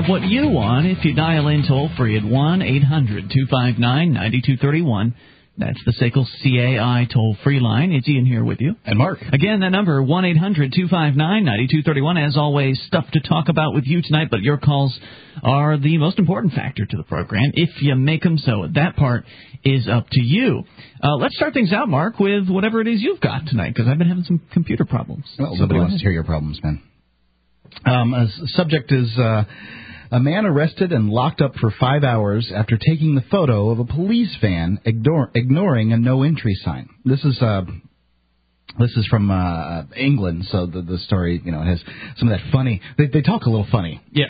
of what you want if you dial in toll-free at 1-800-259-9231. That's the SACL CAI toll-free line. It's Ian here with you. And Mark. Again, that number, 1-800-259-9231. As always, stuff to talk about with you tonight, but your calls are the most important factor to the program, if you make them so. That part is up to you. Let's start things out, Mark, with whatever it is you've got tonight, because I've been having some computer problems. Well, nobody wants to hear your problems, man. Subject is... a man arrested and locked up for 5 hours after taking the photo of a police van ignoring a no-entry sign. This is from England, so the story, has some of that funny. They talk a little funny. Yeah.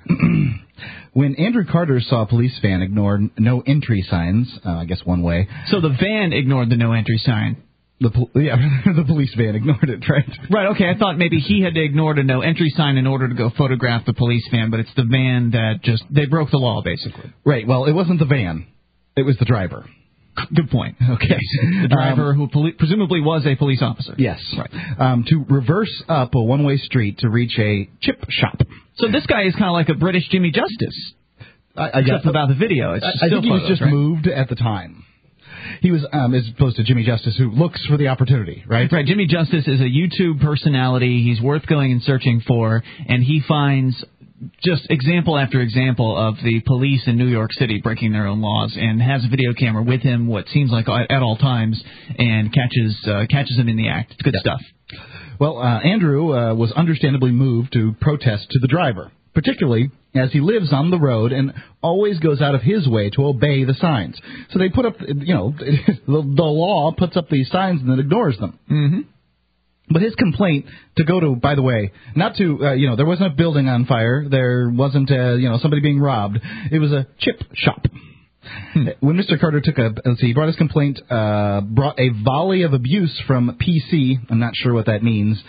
When Andrew Carter saw a police van ignore no-entry signs, I guess one way. So the van ignored the no-entry sign. The police van ignored it, right? Right, okay, I thought maybe he had ignored a no-entry sign in order to go photograph the police van, but it's the van that they broke the law, basically. Right, well, it wasn't the van. It was the driver. Good point. Okay. The driver who presumably was a police officer. Yes. Right. To reverse up a one-way street to reach a chip shop. So this guy is kind of like a British Jimmy Justice. I guess about the video. It's I think he was just moved at the time. He was, as opposed to Jimmy Justice, who looks for the opportunity, right? Right. Jimmy Justice is a YouTube personality. He's worth going and searching for, and he finds just example after example of the police in New York City breaking their own laws, and has a video camera with him, what seems like at all times, and catches him in the act. It's good stuff. Well, Andrew was understandably moved to protest to the driver, particularly as he lives on the road and always goes out of his way to obey the signs. So they put up, the law puts up these signs and then ignores them. Mm-hmm. But his complaint by the way, not to, there wasn't a building on fire. There wasn't, somebody being robbed. It was a chip shop. When Mr. Carter he brought his complaint, brought a volley of abuse from PC. I'm not sure what that means.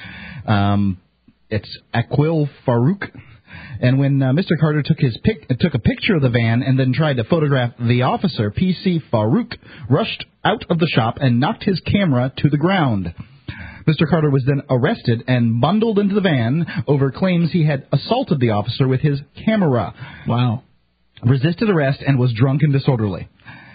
It's Aqil Farouk. And when Mr. Carter took a picture of the van and then tried to photograph the officer, PC Farouk rushed out of the shop and knocked his camera to the ground. Mr. Carter was then arrested and bundled into the van over claims he had assaulted the officer with his camera. Wow. Resisted arrest and was drunk and disorderly.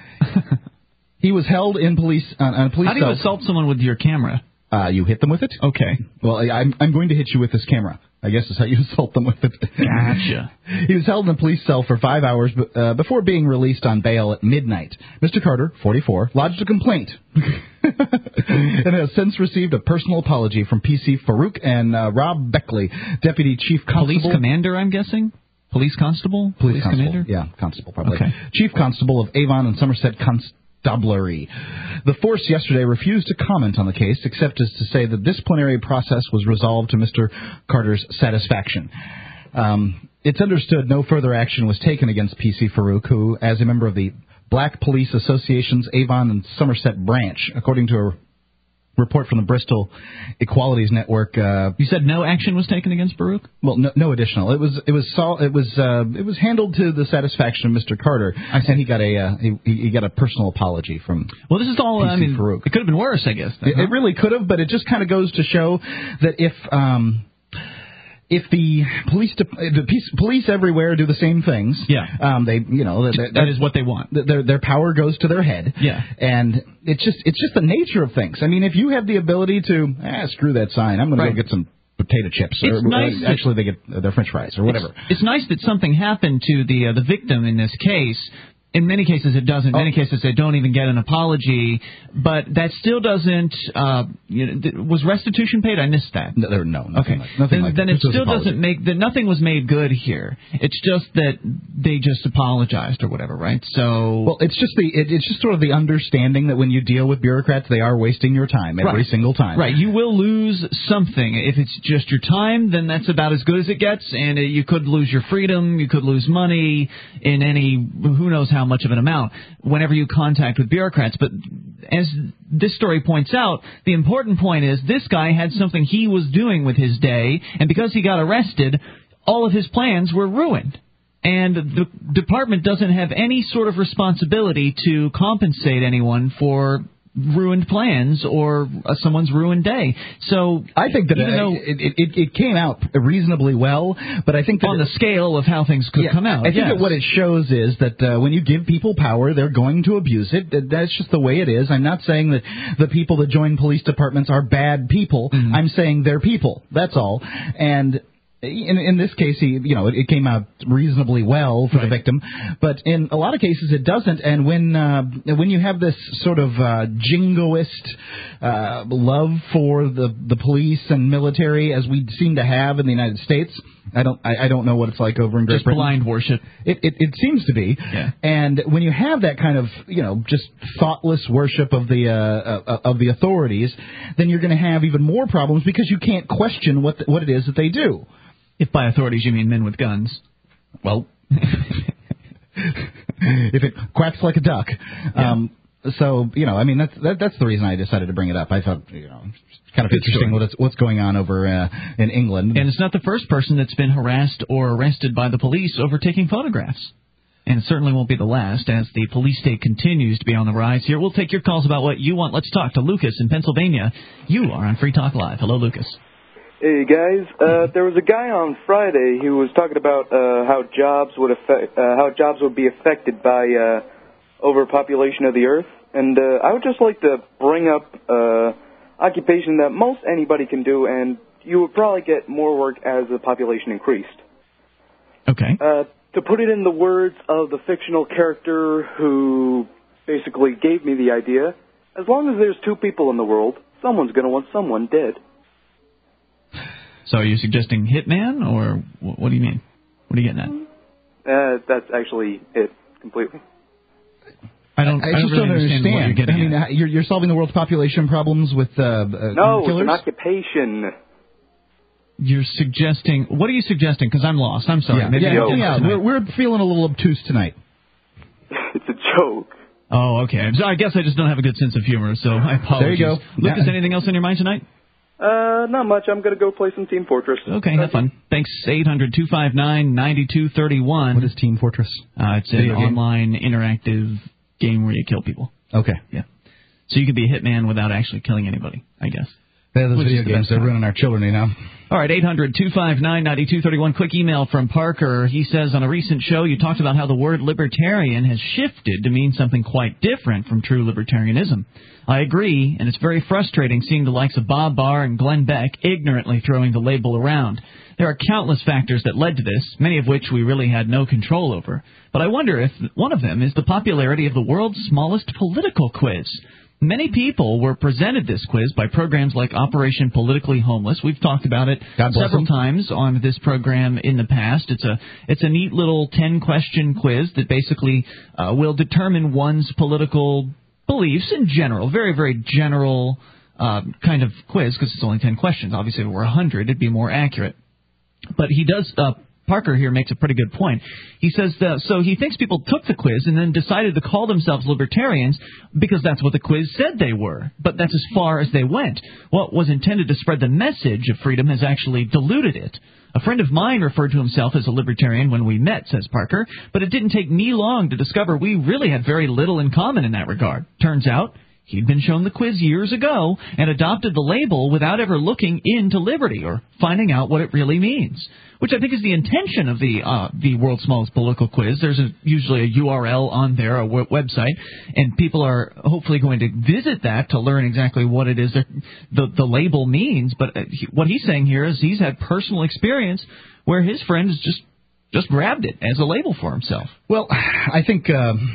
He was held in police on a police cell. How do you assault someone with your camera? You hit them with it. Okay. Well, I'm going to hit you with this camera. I guess is how you assault them with it. Gotcha. He was held in a police cell for 5 hours before being released on bail at midnight. Mr. Carter, 44, lodged a complaint and has since received a personal apology from PC Farouk and Rob Beckley, Deputy Chief Constable. Police Commander, I'm guessing? Police Constable? Police Constable. Commander? Yeah, Constable, probably. Okay. Chief Constable of Avon and Somerset Constabulary. The force yesterday refused to comment on the case, except as to say the disciplinary process was resolved to Mr. Carter's satisfaction. It's understood no further action was taken against PC Farouk, who, as a member of the Black Police Association's Avon and Somerset branch, according to a report from the Bristol Equalities Network. You said no action was taken against Farouk? Well, no additional. It was handled to the satisfaction of Mr. Carter, and he got a personal apology from. Well, this is all. PC Farouk. It could have been worse, I guess. It really could have, but it just kind of goes to show that if the police everywhere do the same things, that is what they want. Their power goes to their head, and it's just the nature of things. I mean, if you have the ability to screw that sign, I'm going to go get some potato chips, or actually they get their French fries or whatever. It's nice that something happened to the victim in this case. In many cases, it doesn't. In many cases, they don't even get an apology. But that still doesn't. Was restitution paid? I missed that. No, nothing like then it still doesn't make that. Nothing was made good here. It's just that they just apologized or whatever, right? So it's just sort of the understanding that when you deal with bureaucrats, they are wasting your time every single time. Right. You will lose something. If it's just your time, then that's about as good as it gets, and you could lose your freedom. You could lose money in any who knows how much of an amount whenever you contact with bureaucrats. But as this story points out, the important point is this guy had something he was doing with his day, and because he got arrested, all of his plans were ruined. And the department doesn't have any sort of responsibility to compensate anyone for ruined plans or someone's ruined day. So I think that even though it came out reasonably well, but I think that on the scale of how things could come out. I think that what it shows is that when you give people power, they're going to abuse it. That's just the way it is. I'm not saying that the people that join police departments are bad people. Mm-hmm. I'm saying they're people. That's all. And in this case, it came out reasonably well for the victim, but in a lot of cases it doesn't. And when you have this sort of jingoist love for the police and military, as we seem to have in the United States, I don't know what it's like over in Great Britain. Just blind worship. It seems to be. Yeah. And when you have that kind of just thoughtless worship of the authorities, then you're going to have even more problems because you can't question what it is that they do. If by authorities you mean men with guns. Well, if it quacks like a duck. Yeah. So, that's the reason I decided to bring it up. I thought, it's kind of interesting what's going on over in England. And it's not the first person that's been harassed or arrested by the police over taking photographs. And it certainly won't be the last as the police state continues to be on the rise here. We'll take your calls about what you want. Let's talk to Lucas in Pennsylvania. You are on Free Talk Live. Hello, Lucas. Hey guys, there was a guy on Friday who was talking about how jobs would be affected by overpopulation of the earth, and I would just like to bring up occupation that most anybody can do, and you would probably get more work as the population increased. Okay. To put it in the words of the fictional character who basically gave me the idea, as long as there's two people in the world, someone's going to want someone dead. So are you suggesting Hitman, or what do you mean? What are you getting at? That's actually it, completely. I just don't understand what you're getting at. You're solving the world's population problems with No, killers? it's an occupation. You're suggesting... What are you suggesting? Because I'm lost. I'm sorry. We're feeling a little obtuse tonight. It's a joke. Oh, okay. I guess I just don't have a good sense of humor, so I apologize. There you go. Lucas, anything else on your mind tonight? Not much. I'm going to go play some Team Fortress. Okay, have fun. Thanks. 800-259-9231. What is Team Fortress? It's an online interactive game where you kill people. Okay. Yeah. So you could be a hitman without actually killing anybody, I guess. Yeah, those video games, they're ruining our children, All right, 800-259-9231. Quick email from Parker. He says, on a recent show, you talked about how the word libertarian has shifted to mean something quite different from true libertarianism. I agree, and it's very frustrating seeing the likes of Bob Barr and Glenn Beck ignorantly throwing the label around. There are countless factors that led to this, many of which we really had no control over. But I wonder if one of them is the popularity of the world's smallest political quiz. Many people were presented this quiz by programs like Operation Politically Homeless. We've talked about it several times on this program in the past. It's a neat little 10-question quiz that basically will determine one's political beliefs in general. Very, very general kind of quiz because it's only 10 questions. Obviously, if it were 100, it'd be more accurate. But he does... Parker here makes a pretty good point. He says so he thinks people took the quiz and then decided to call themselves libertarians because that's what the quiz said they were. But that's as far as they went. What was intended to spread the message of freedom has actually diluted it. A friend of mine referred to himself as a libertarian when we met, says Parker, but it didn't take me long to discover we really had very little in common in that regard. Turns out he'd been shown the quiz years ago and adopted the label without ever looking into liberty or finding out what it really means, which I think is the intention of the world's smallest political quiz. There's usually a URL on there, a website, and people are hopefully going to visit that to learn exactly what it is that the label means. But what he's saying here is he's had personal experience where his friend has just grabbed it as a label for himself. Well, I think...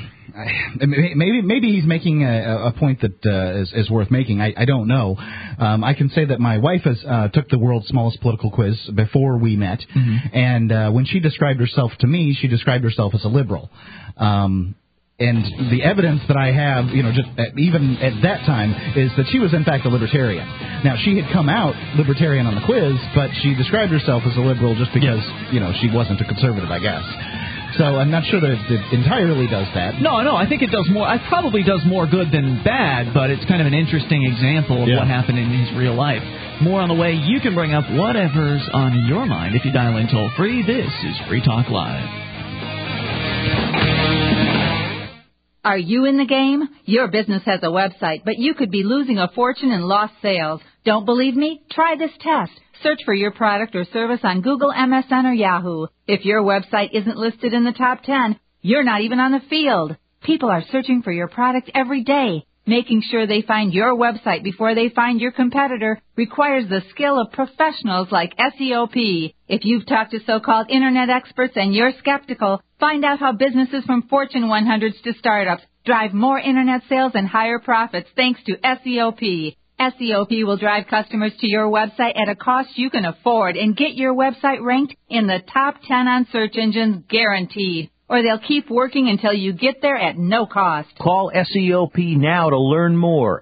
Maybe he's making a point that is worth making. I don't know. I can say that my wife took the world's smallest political quiz before we met, and when she described herself to me, she described herself as a liberal. And the evidence that I have, even at that time, is that she was in fact a libertarian. Now, she had come out libertarian on the quiz, but she described herself as a liberal just because, she wasn't a conservative, I guess. So I'm not sure that it entirely does that. No, I think it does more. It probably does more good than bad, but it's kind of an interesting example of what happened in his real life. More on the way. You can bring up whatever's on your mind if you dial in toll free. This is Free Talk Live. Are you in the game? Your business has a website, but you could be losing a fortune in lost sales. Don't believe me? Try this test. Search for your product or service on Google, MSN, or Yahoo. If your website isn't listed in the top 10, you're not even on the field. People are searching for your product every day. Making sure they find your website before they find your competitor requires the skill of professionals like SEOP. If you've talked to so-called internet experts and you're skeptical, find out how businesses from Fortune 100s to startups drive more internet sales and higher profits thanks to SEOP. SEOP will drive customers to your website at a cost you can afford and get your website ranked in the top 10 on search engines guaranteed. Or they'll keep working until you get there at no cost. Call SEOP now to learn more.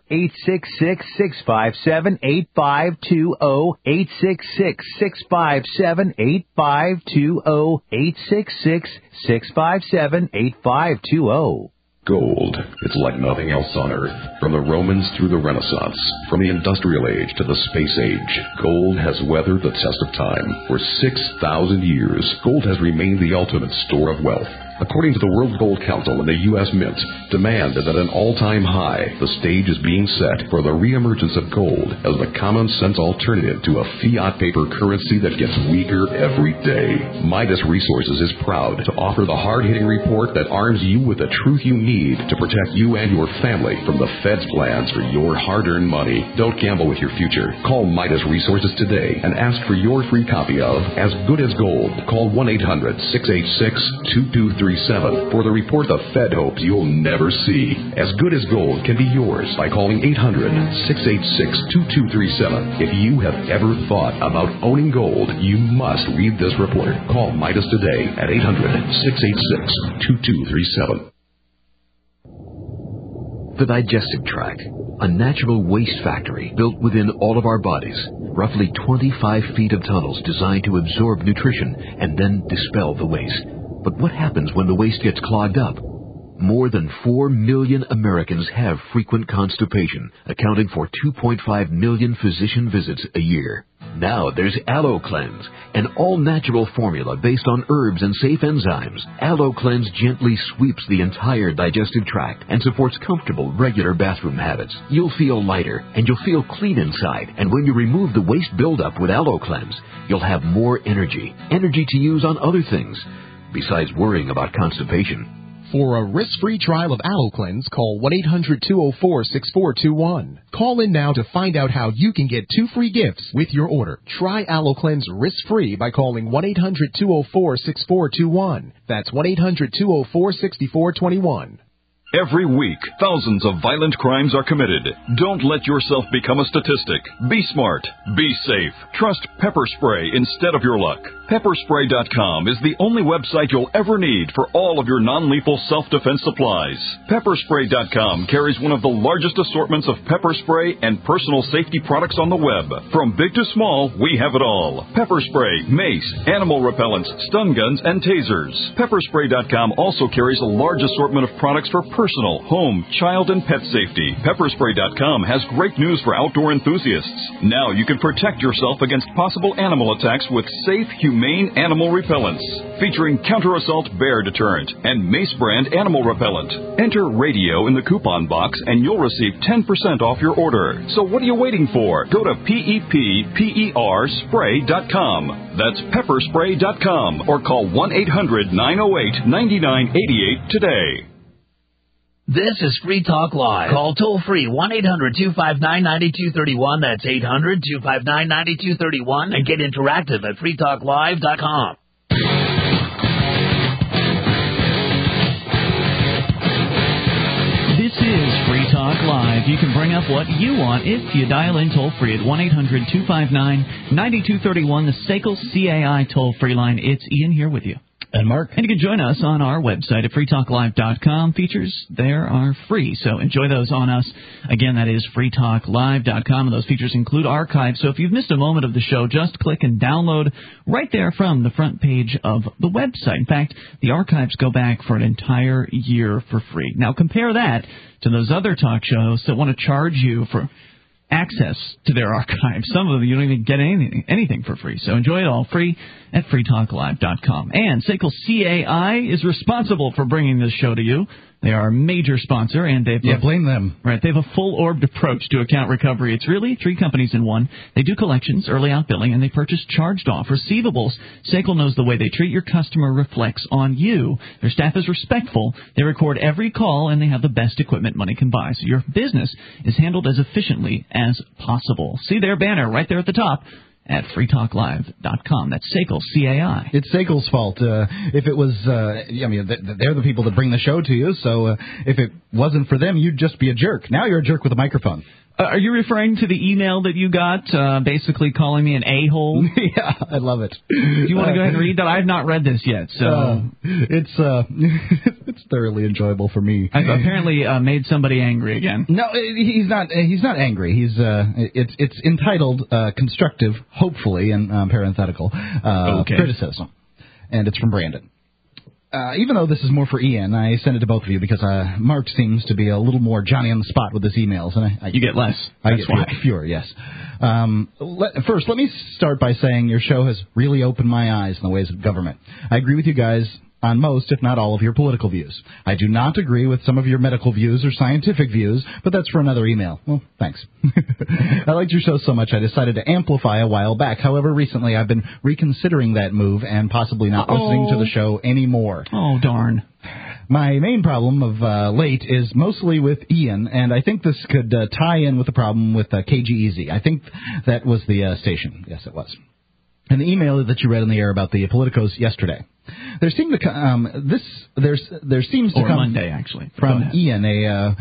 866-657-8520. 866-657-8520. 866-657-8520. Gold. It's like nothing else on Earth. From the Romans through the Renaissance, from the Industrial Age to the Space Age, gold has weathered the test of time. For 6,000 years, gold has remained the ultimate store of wealth. According to the World Gold Council and the U.S. Mint, demand is at an all-time high. The stage is being set for the reemergence of gold as the common-sense alternative to a fiat paper currency that gets weaker every day. Midas Resources is proud to offer the hard-hitting report that arms you with the truth you need to protect you and your family from the Fed's plans for your hard-earned money. Don't gamble with your future. Call Midas Resources today and ask for your free copy of As Good as Gold. Call 1-800-686-2237 for the report the Fed hopes you'll never see. As Good as Gold can be yours by calling 800-686-2237. If you have ever thought about owning gold, you must read this report. Call Midas today at 800-686-2237. The digestive tract, a natural waste factory built within all of our bodies. Roughly 25 feet of tunnels designed to absorb nutrition and then dispel the waste. But what happens when the waste gets clogged up? More than 4 million Americans have frequent constipation, accounting for 2.5 million physician visits a year. Now there's Aloe Cleanse, an all-natural formula based on herbs and safe enzymes. Aloe Cleanse gently sweeps the entire digestive tract and supports comfortable, regular bathroom habits. You'll feel lighter, and you'll feel clean inside. And when you remove the waste buildup with Aloe Cleanse, you'll have more energy to use on other things, besides worrying about constipation. For a risk-free trial of Aloe Cleanse, call 1-800-204-6421. Call in now to find out how you can get 2 free gifts with your order. Try Aloe Cleanse risk-free by calling 1-800-204-6421. That's 1-800-204-6421. Every week, thousands of violent crimes are committed. Don't let yourself become a statistic. Be smart. Be safe. Trust Pepper Spray instead of your luck. Pepperspray.com is the only website you'll ever need for all of your non-lethal self-defense supplies. Pepperspray.com carries one of the largest assortments of pepper spray and personal safety products on the web. From big to small, we have it all. Pepper spray, mace, animal repellents, stun guns, and tasers. Pepperspray.com also carries a large assortment of products for personal, home, child, and pet safety. Pepperspray.com has great news for outdoor enthusiasts. Now you can protect yourself against possible animal attacks with safe, humane animal repellents. Featuring Counter-Assault Bear Deterrent and Mace Brand Animal Repellent. Enter radio in the coupon box and you'll receive 10% off your order. So what are you waiting for? Go to PEPPERspray.com. That's pepperspray.com or call 1-800-908-9988 today. This is Free Talk Live. Call toll-free 1-800-259-9231. That's 800-259-9231. And get interactive at freetalklive.com. This is Free Talk Live. You can bring up what you want if you dial in toll-free at 1-800-259-9231, the SACL CAI toll-free line. It's Ian here with you. And Mark. And you can join us on our website at freetalklive.com. Features there are free, so enjoy those on us. Again, that is freetalklive.com, and those features include archives. So if you've missed a moment of the show, just click and download right there from the front page of the website. In fact, the archives go back for an entire year for free. Now, compare that to those other talk shows that want to charge you for access to their archives. Some of them you don't even get anything for free. So enjoy it all free at freetalklive.com. And SACL CAI is responsible for bringing this show to you. They are a major sponsor, and they've blame them. Right, they have a full-orbed approach to account recovery. It's really 3 companies in one. They do collections, early out billing, and they purchase charged-off receivables. SACL knows the way they treat your customer reflects on you. Their staff is respectful. They record every call, and they have the best equipment money can buy. So your business is handled as efficiently as possible. See their banner right there at the top at freetalklive.com. That's SACL, C-A-I. It's SACL's fault. If it was, they're the people that bring the show to you, so if it wasn't for them, you'd just be a jerk. Now you're a jerk with a microphone. Are you referring to the email that you got, basically calling me an a-hole? Yeah, I love it. Do you want to go ahead and read that? I have not read this yet, so it's thoroughly enjoyable for me. I've apparently made somebody angry again. No, he's not. He's not angry. It's entitled constructive, hopefully, and parenthetical criticism, and it's from Brandon. Even though this is more for Ian, I sent it to both of you because Mark seems to be a little more Johnny on the spot with his emails, and you get less. I get fewer. Yes. First, let me start by saying your show has really opened my eyes in the ways of government. I agree with you guys on most, if not all, of your political views. I do not agree with some of your medical views or scientific views, but that's for another email. Well, thanks. I liked your show so much I decided to amplify a while back. However, recently I've been reconsidering that move and possibly not listening to the show anymore. Oh, darn. My main problem of late is mostly with Ian, and I think this could tie in with the problem with KGEZ. I think that was the station. Yes, it was. And the email that you read in the air about the politicos yesterday. There seemed to there seems to come Monday actually from Ian a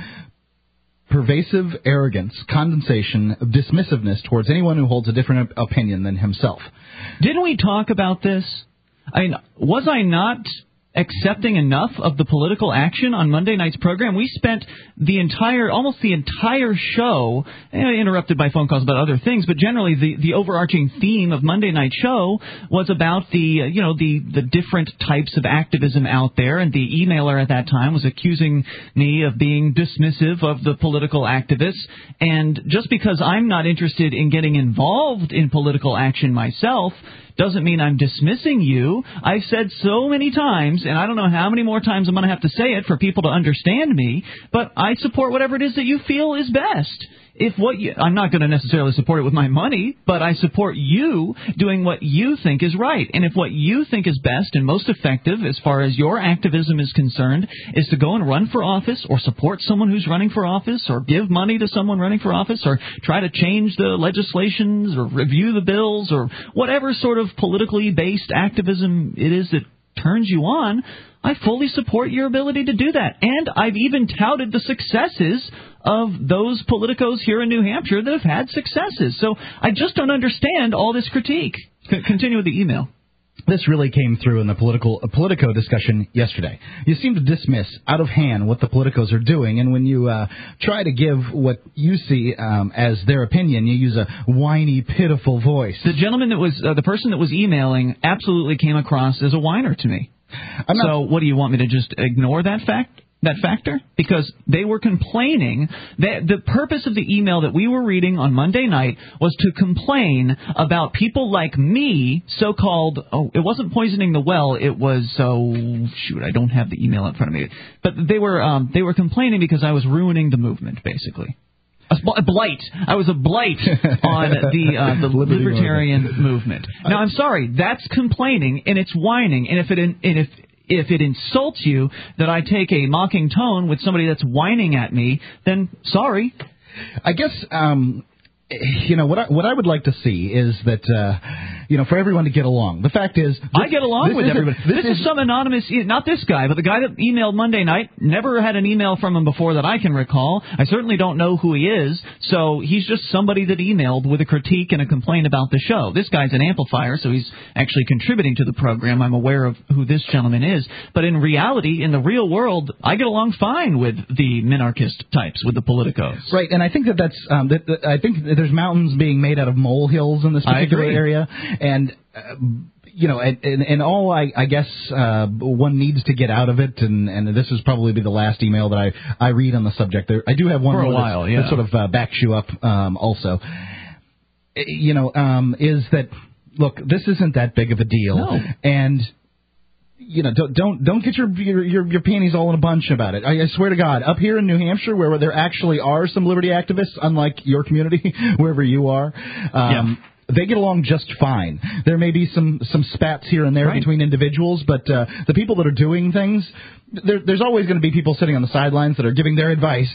pervasive arrogance, condensation, dismissiveness towards anyone who holds a different opinion than himself. Didn't we talk about this? I mean, was I not accepting enough of the political action on Monday night's program? We spent almost the entire show, interrupted by phone calls about other things, but generally the overarching theme of Monday night show was about the different types of activism out there, and the emailer at that time was accusing me of being dismissive of the political activists, and just because I'm not interested in getting involved in political action myself doesn't mean I'm dismissing you. I've said so many times, and I don't know how many more times I'm going to have to say it for people to understand me, but I support whatever it is that you feel is best. I'm not going to necessarily support it with my money, but I support you doing what you think is right. And if what you think is best and most effective as far as your activism is concerned is to go and run for office or support someone who's running for office or give money to someone running for office or try to change the legislations or review the bills or whatever sort of politically based activism it is that turns you on, I fully support your ability to do that. And I've even touted the successes of those politicos here in New Hampshire that have had successes. So I just don't understand all this critique. Continue with the email. This really came through in the Politico discussion yesterday. You seem to dismiss out of hand what the politicos are doing, and when you try to give what you see as their opinion, you use a whiny, pitiful voice. The gentleman that was the person that was emailing absolutely came across as a whiner to me. So what do you want me to just ignore that factor? Because they were complaining that the purpose of the email that we were reading on Monday night was to complain about people like me, so-called, it wasn't poisoning the well, it was, I don't have the email in front of me. But they were complaining because I was ruining the movement, basically. A blight. I was a blight on the libertarian movement. Now, I'm sorry, that's complaining and it's whining, and if it insults you that I take a mocking tone with somebody that's whining at me, then sorry. I guess what I would like to see is that for everyone to get along. The fact is, I get along with everybody. This is some anonymous, not this guy, but the guy that emailed Monday night. Never had an email from him before that I can recall. I certainly don't know who he is, so he's just somebody that emailed with a critique and a complaint about the show. This guy's an amplifier, so he's actually contributing to the program. I'm aware of who this gentleman is, but in reality, in the real world, I get along fine with the minarchist types, with the politicos. Right, and I think that's I think there's mountains being made out of molehills in this particular area. And, and all I guess one needs to get out of it, and this is probably the last email that I read on the subject. I do have one for a more while, that sort of backs you up also. Is that, look, this isn't that big of a deal. No. And don't get your panties all in a bunch about it. I swear to God, up here in New Hampshire, where there actually are some liberty activists, unlike your community, wherever you are, they get along just fine. There may be some spats here and there between individuals, but the people that are doing things, there's always going to be people sitting on the sidelines that are giving their advice.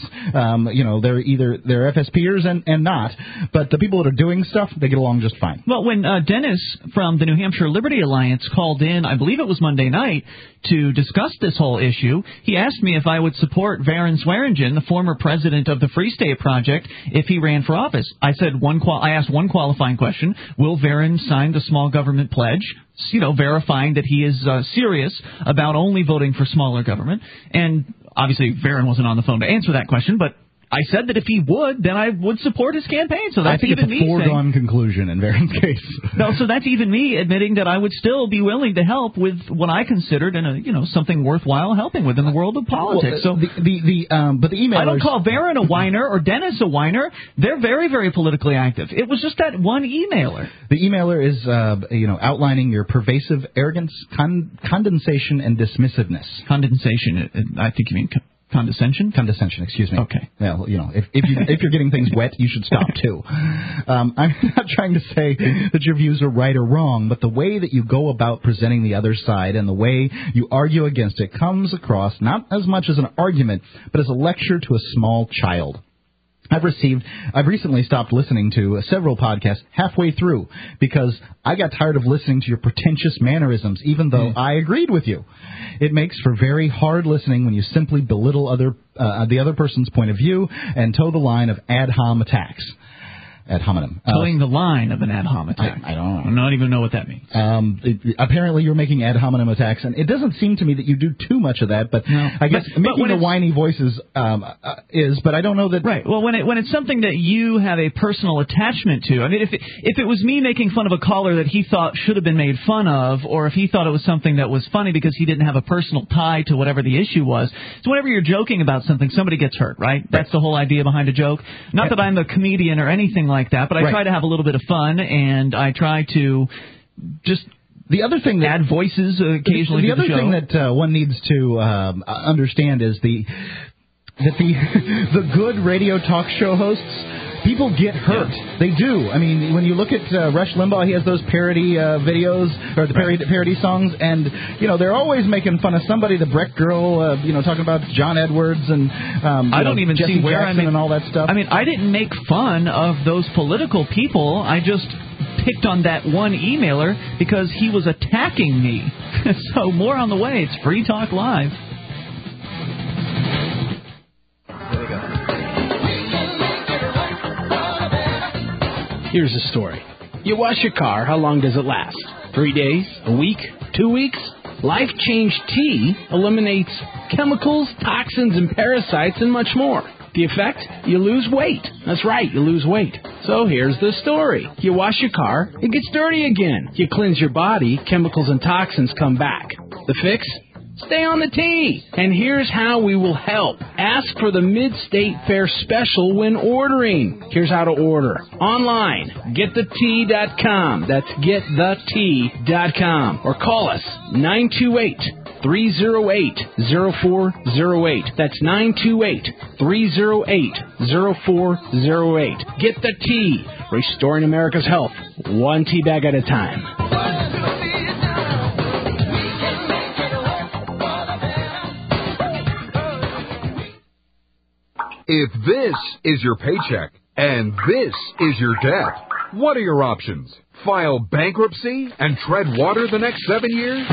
They're FSPers and not, but the people that are doing stuff, they get along just fine. Well, when Dennis from the New Hampshire Liberty Alliance called in, I believe it was Monday night, to discuss this whole issue, he asked me if I would support Varun Swearingen, the former president of the Free State Project, if he ran for office. I asked one qualifying question: will Varun sign the small government pledge? Verifying that he is serious about only voting for smaller government. And obviously, Varun wasn't on the phone to answer that question, but I said that if he would, then I would support his campaign. So that's I think even it's a foregone conclusion in Varun's case. No, so that's even me admitting that I would still be willing to help with what I considered something worthwhile helping with in the world of politics. Well, but the emailers, I don't call Varun a whiner or Dennis a whiner. They're very, very politically active. It was just that one emailer. The emailer is outlining your pervasive arrogance, condensation, and dismissiveness. Condensation. I think you mean condescension? Condescension, excuse me. Okay. Well, if you're getting things wet, you should stop, too. I'm not trying to say that your views are right or wrong, but the way that you go about presenting the other side and the way you argue against it comes across not as much as an argument, but as a lecture to a small child. I've recently stopped listening to several podcasts halfway through because I got tired of listening to your pretentious mannerisms, even though I agreed with you. It makes for very hard listening when you simply belittle the other person's point of view and toe the line of ad hom attacks. Ad hominem. Towing the line of an ad hom attack. I don't know. I don't even know what that means. Apparently you're making ad hominem attacks, and it doesn't seem to me that you do too much of that, but no. I guess making the whiny voices is, but I don't know that... Right. Well, when it's something that you have a personal attachment to, I mean, if it was me making fun of a caller that he thought should have been made fun of, or if he thought it was something that was funny because he didn't have a personal tie to whatever the issue was, so whenever you're joking about something, somebody gets hurt, right? That's the whole idea behind a joke. Not that I'm a comedian or anything like that, but I try to have a little bit of fun, and I try to just add voices occasionally to the show. The other thing that one needs to understand is the good radio talk show hosts, people get hurt. Yeah. They do. I mean, when you look at Rush Limbaugh, he has those parody videos, or the parody songs, and, they're always making fun of somebody, the Breck girl, talking about John Edwards and I don't even Jesse see where Jackson and all that stuff. I mean, I didn't make fun of those political people. I just picked on that one emailer because he was attacking me. So more on the way. It's Free Talk Live. Here's a story. You wash your car, how long does it last? 3 days? A week? 2 weeks? Life Change Tea eliminates chemicals, toxins, and parasites, and much more. The effect? You lose weight. That's right, you lose weight. So here's the story. You wash your car, it gets dirty again. You cleanse your body, chemicals and toxins come back. The fix? Stay on the tea. And here's how we will help. Ask for the Mid-State Fair Special when ordering. Here's how to order. Online, getthetea.com. That's getthetea.com. Or call us, 928-308-0408. That's 928-308-0408. Get the tea. Restoring America's health, one tea bag at a time. If this is your paycheck and this is your debt, what are your options? File bankruptcy and tread water the next 7 years?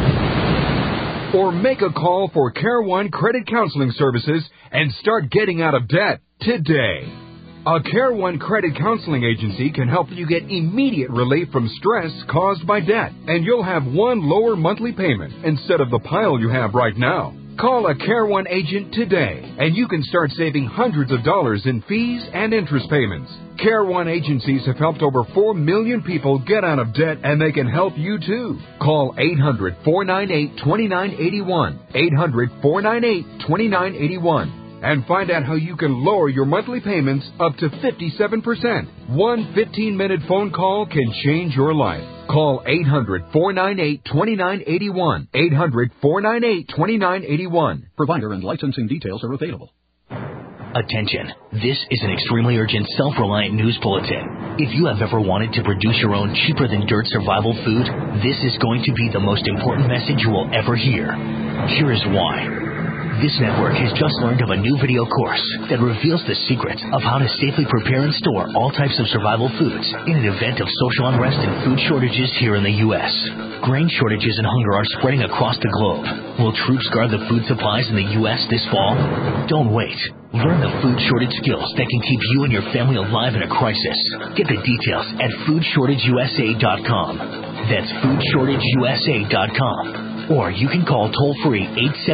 Or make a call for Care One Credit Counseling Services and start getting out of debt today. A Care One Credit Counseling Agency can help you get immediate relief from stress caused by debt, and you'll have one lower monthly payment instead of the pile you have right now. Call a Care One agent today, and you can start saving hundreds of dollars in fees and interest payments. Care One agencies have helped over 4 million people get out of debt, and they can help you too. Call 800-498-2981. 800-498-2981. and find out how you can lower your monthly payments up to 57%. One 15-minute phone call can change your life. Call 800-498-2981. 800-498-2981. Provider and licensing details are available. Attention. This is an extremely urgent, self-reliant news bulletin. If you have ever wanted to produce your own cheaper-than-dirt survival food, this is going to be the most important message you will ever hear. Here is why. This network has just learned of a new video course that reveals the secrets of how to safely prepare and store all types of survival foods in an event of social unrest and food shortages here in the U.S. Grain shortages and hunger are spreading across the globe. Will troops guard the food supplies in the U.S. this fall? Don't wait. Learn the food shortage skills that can keep you and your family alive in a crisis. Get the details at foodshortageusa.com. That's foodshortageusa.com. Or you can call toll-free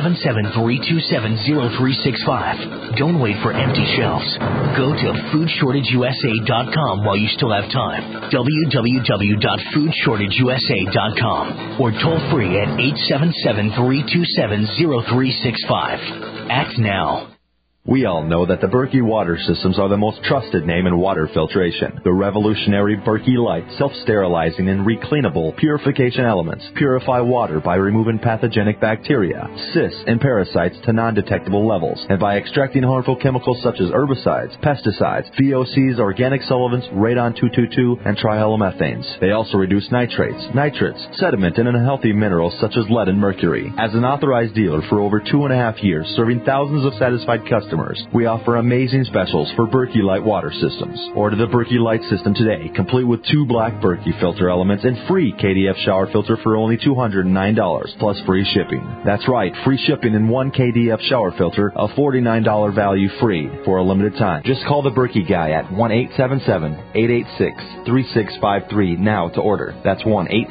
877-327-0365. Don't wait for empty shelves. Go to foodshortageusa.com while you still have time. www.foodshortageusa.com. Or toll-free at 877-327-0365. Act now. We all know that the Berkey water systems are the most trusted name in water filtration. The revolutionary Berkey Light self-sterilizing and recleanable purification elements purify water by removing pathogenic bacteria, cysts, and parasites to non-detectable levels, and by extracting harmful chemicals such as herbicides, pesticides, VOCs, organic solvents, radon-222, and trihalomethanes. They also reduce nitrates, nitrates, sediment, and unhealthy minerals such as lead and mercury. As an authorized dealer for over 2.5 years, serving thousands of satisfied customers, we offer amazing specials for Berkey Light water systems. Order the Berkey Light system today, complete with 2 black Berkey filter elements and free KDF shower filter for only $209, plus free shipping. That's right, free shipping in 1 KDF shower filter, a $49 value free for a limited time. Just call the Berkey guy at 1-877-886-3653 now to order. That's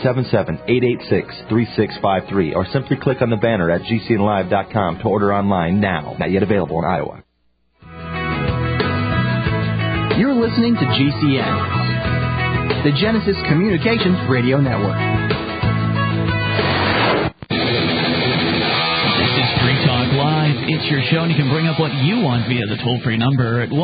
1-877-886-3653, or simply click on the banner at gcnlive.com to order online now. Not yet available in Iowa. You're listening to GCN, the Genesis Communications Radio Network. This is Free Talk Live. It's your show, and you can bring up what you want via the toll-free number at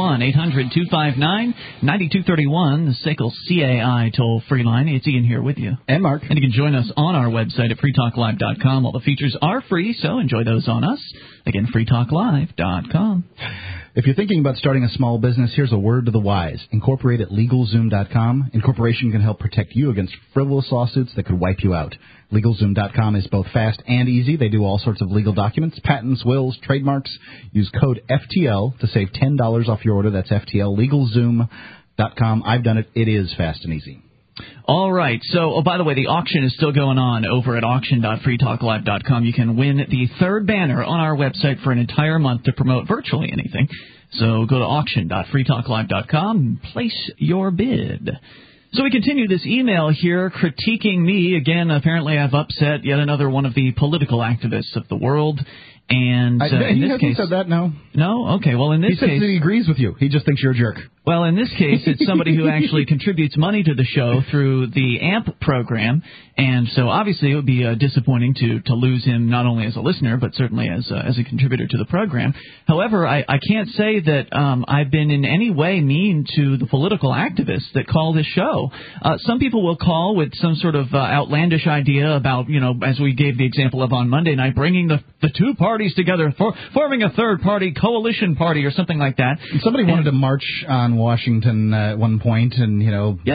1-800-259-9231, the SACL CAI toll-free line. It's Ian here with you. And Mark. And you can join us on our website at freetalklive.com. All the features are free, so enjoy those on us. Again, freetalklive.com. If you're thinking about starting a small business, here's a word to the wise. Incorporate at LegalZoom.com. Incorporation can help protect you against frivolous lawsuits that could wipe you out. LegalZoom.com is both fast and easy. They do all sorts of legal documents, patents, wills, trademarks. Use code FTL to save $10 off your order. That's FTL. LegalZoom.com. I've done it. It is fast and easy. All right. So, by the way, the auction is still going on over at auction.freetalklive.com. You can win the third banner on our website for an entire month to promote virtually anything. So go to auction.freetalklive.com and place your bid. So we continue this email here critiquing me. Again, apparently I've upset yet another one of the political activists of the world. And in this case, said that, no. No? Okay, well, in this case... He says that he agrees with you. He just thinks you're a jerk. Well, in this case, it's somebody who actually contributes money to the show through the AMP program, and so obviously it would be disappointing to lose him not only as a listener, but certainly as a contributor to the program. However, I can't say that I've been in any way mean to the political activists that call this show. Some people will call with some sort of outlandish idea about, as we gave the example of on Monday night, bringing the two parties together, forming a third-party coalition party or something like that. Somebody wanted to march on Washington at one point and,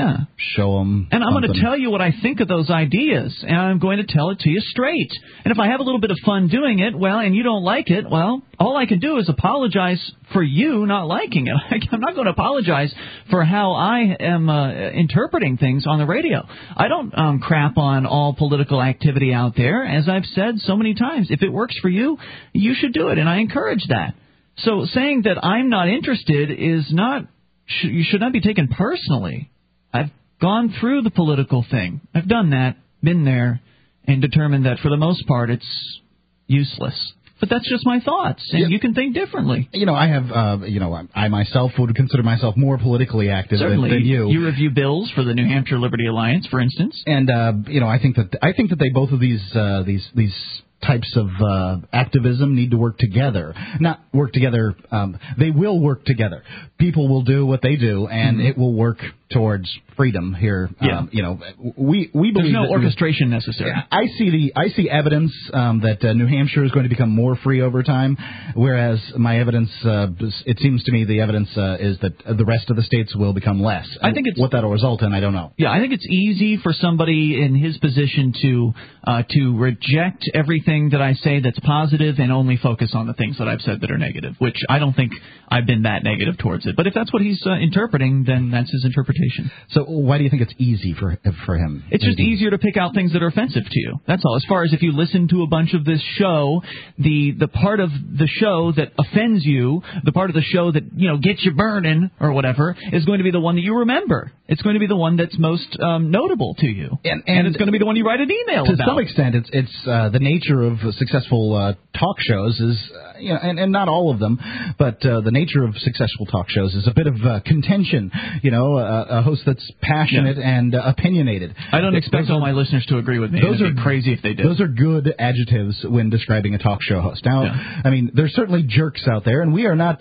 show them. And I'm going to tell you what I think of those ideas, and I'm going to tell it to you straight. And if I have a little bit of fun doing it, well, and you don't like it, well, all I can do is apologize for you not liking it. I'm not going to apologize for how I am interpreting things on the radio. I don't crap on all political activity out there. As I've said so many times, if it works for you, you should do it, and I encourage that. So saying that I'm not interested is not... You should not be taken personally. I've gone through the political thing. I've done that, been there, and determined that for the most part it's useless. But that's just my thoughts, and you can think differently. I have, I myself would consider myself more politically active than you. You review bills for the New Hampshire Liberty Alliance, for instance. And I think that they both of these types of activism need to work together. Not work together. They will work together. People will do what they do, and it will work towards freedom here. Yeah. We believe there's no that orchestration necessary. I see evidence that New Hampshire is going to become more free over time, whereas my evidence, it seems to me, the evidence is that the rest of the states will become less. I think it's what that'll result in. I don't know. Yeah, I think it's easy for somebody in his position to reject everything that I say that's positive and only focus on the things that I've said that are negative, which I don't think I've been that negative towards it. But if that's what he's interpreting, then that's his interpretation. So why do you think it's easy for him? It's just easier to pick out things that are offensive to you. That's all. As far as if you listen to a bunch of this show, the part of the show that offends you, the part of the show that gets you burning or whatever, is going to be the one that you remember. It's going to be the one that's most notable to you, and it's going to be the one you write an email to about. To some extent, it's the nature of successful talk shows is, and not all of them, but the nature of successful talk shows is a bit of contention. A host that's passionate and opinionated. I don't expect all my listeners to agree with me. Those are crazy if they did. Those are good adjectives when describing a talk show host. Now, I mean, there's certainly jerks out there, and we are not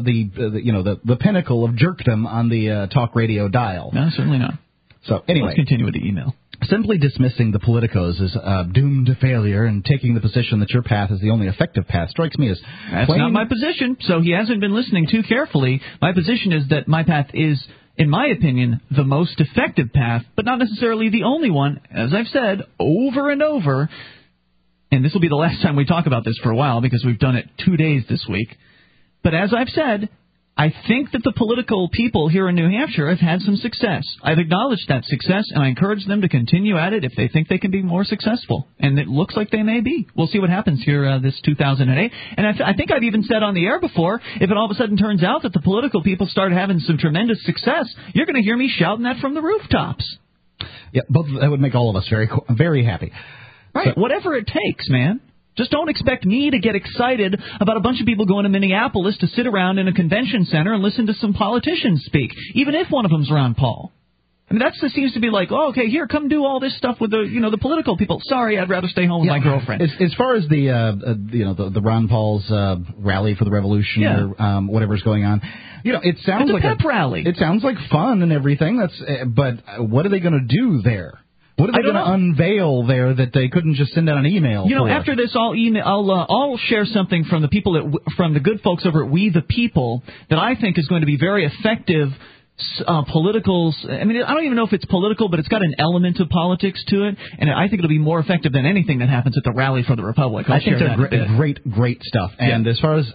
the pinnacle of jerkdom on the talk radio dial. No, certainly not. So anyway, let's continue with the email. Simply dismissing the politicos as doomed to failure and taking the position that your path is the only effective path strikes me as That's not my position, so he hasn't been listening too carefully. My position is that my path is, in my opinion, the most effective path, but not necessarily the only one, as I've said over and over. And this will be the last time we talk about this for a while because we've done it 2 days this week. But as I've said, I think that the political people here in New Hampshire have had some success. I've acknowledged that success, and I encourage them to continue at it if they think they can be more successful. And it looks like they may be. We'll see what happens here this 2008. And I think I've even said on the air before, if it all of a sudden turns out that the political people start having some tremendous success, you're going to hear me shouting that from the rooftops. Yeah, that would make all of us very, very happy. Right, so, whatever it takes, man. Just don't expect me to get excited about a bunch of people going to Minneapolis to sit around in a convention center and listen to some politicians speak, even if one of them's Ron Paul. I mean, that seems to be like, oh, okay, here, come do all this stuff with the political people. Sorry, I'd rather stay home with my girlfriend. As far as the Ron Paul's rally for the revolution or whatever's going on, it sounds like a pep rally. It sounds like fun and everything. But what are they going to do there? What are they going to unveil there that they couldn't just send out an email? After this, I'll share something from the people from the good folks over at We the People that I think is going to be very effective. Politicals. I mean, I don't even know if it's political, but it's got an element of politics to it, and I think it'll be more effective than anything that happens at the Rally for the Republic. I think they're great stuff. And as far as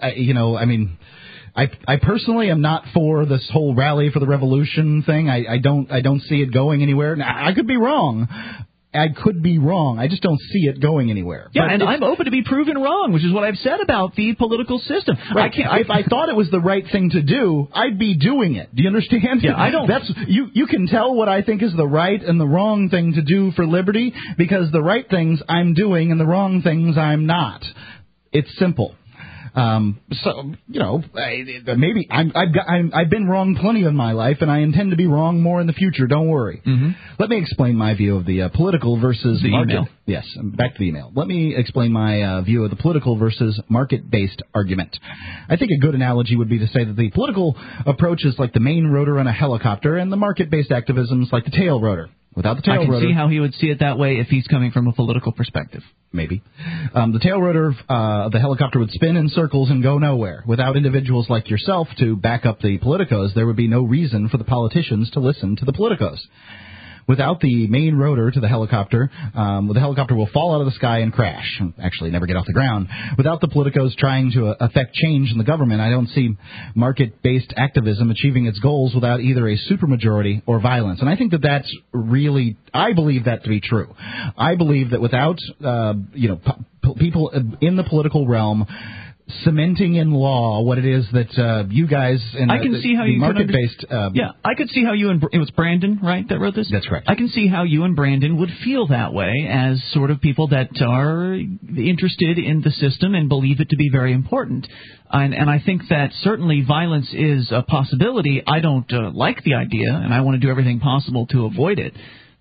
I personally am not for this whole Rally for the Revolution thing. I don't see it going anywhere. Now, I could be wrong. I just don't see it going anywhere. Yeah, and I'm open to be proven wrong, which is what I've said about the political system. Right. If I thought it was the right thing to do, I'd be doing it. Do you understand? Yeah, I don't. You can tell what I think is the right and the wrong thing to do for liberty because the right things I'm doing and the wrong things I'm not. It's simple. Maybe I've been wrong plenty in my life, and I intend to be wrong more in the future. Don't worry. Mm-hmm. Let me explain my view of the political versus the market. Email. Yes, back to the email. Let me explain my view of the political versus market-based argument. I think a good analogy would be to say that the political approach is like the main rotor on a helicopter, and the market-based activism is like the tail rotor. Without the tail rotor, I can see how he would see it that way if he's coming from a political perspective. Maybe. The tail rotor of the helicopter would spin in circles and go nowhere. Without individuals like yourself to back up the politicos, there would be no reason for the politicians to listen to the politicos. Without the main rotor to the helicopter will fall out of the sky and crash. Actually, never get off the ground. Without the politicos trying to affect change in the government, I don't see market-based activism achieving its goals without either a supermajority or violence. And I think that's really, I believe that to be true. I believe that without, people in the political realm cementing in law what it is that you guys in I can see how you market-based... I could see how you and... It was Brandon, right, that wrote this? That's correct. I can see how you and Brandon would feel that way as sort of people that are interested in the system and believe it to be very important. And I think that certainly violence is a possibility. I don't like the idea, and I want to do everything possible to avoid it.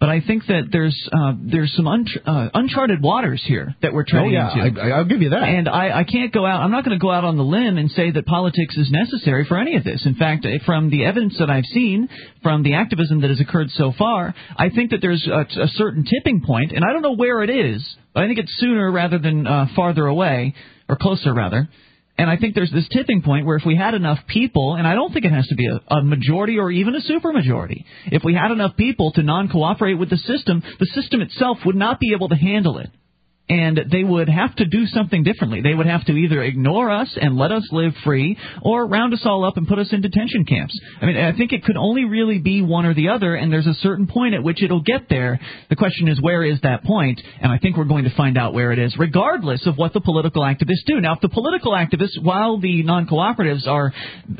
But I think that there's some uncharted waters here that we're treading into. I'll give you that. And I can't go out. I'm not going to go out on the limb and say that politics is necessary for any of this. In fact, from the evidence that I've seen, from the activism that has occurred so far, I think that there's a certain tipping point, and I don't know where it is, but I think it's sooner rather than farther away, or closer rather. And I think there's this tipping point where if we had enough people, and I don't think it has to be a majority or even a supermajority, if we had enough people to non-cooperate with the system itself would not be able to handle it. And they would have to do something differently. They would have to either ignore us and let us live free or round us all up and put us in detention camps. I mean, I think it could only really be one or the other, and there's a certain point at which it'll get there. The question is, where is that point? And I think we're going to find out where it is, regardless of what the political activists do. Now, if the political activists, while the non-cooperatives are